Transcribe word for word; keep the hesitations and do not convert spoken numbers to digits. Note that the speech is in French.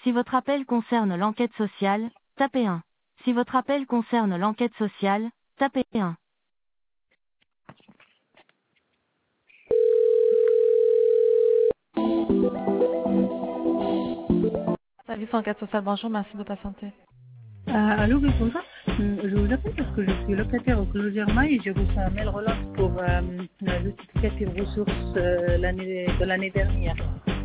Si votre appel concerne l'enquête sociale, tapez un. Si votre appel concerne l'enquête sociale, tapez un. Service enquête sociale, bonjour, merci de patienter. Euh, allô, oui, bonjour. Hum, Je vous appelle parce que je suis locataire au Clos Germain et j'ai reçu un mail relance pour euh, le justificatif ressources euh, l'année de l'année dernière.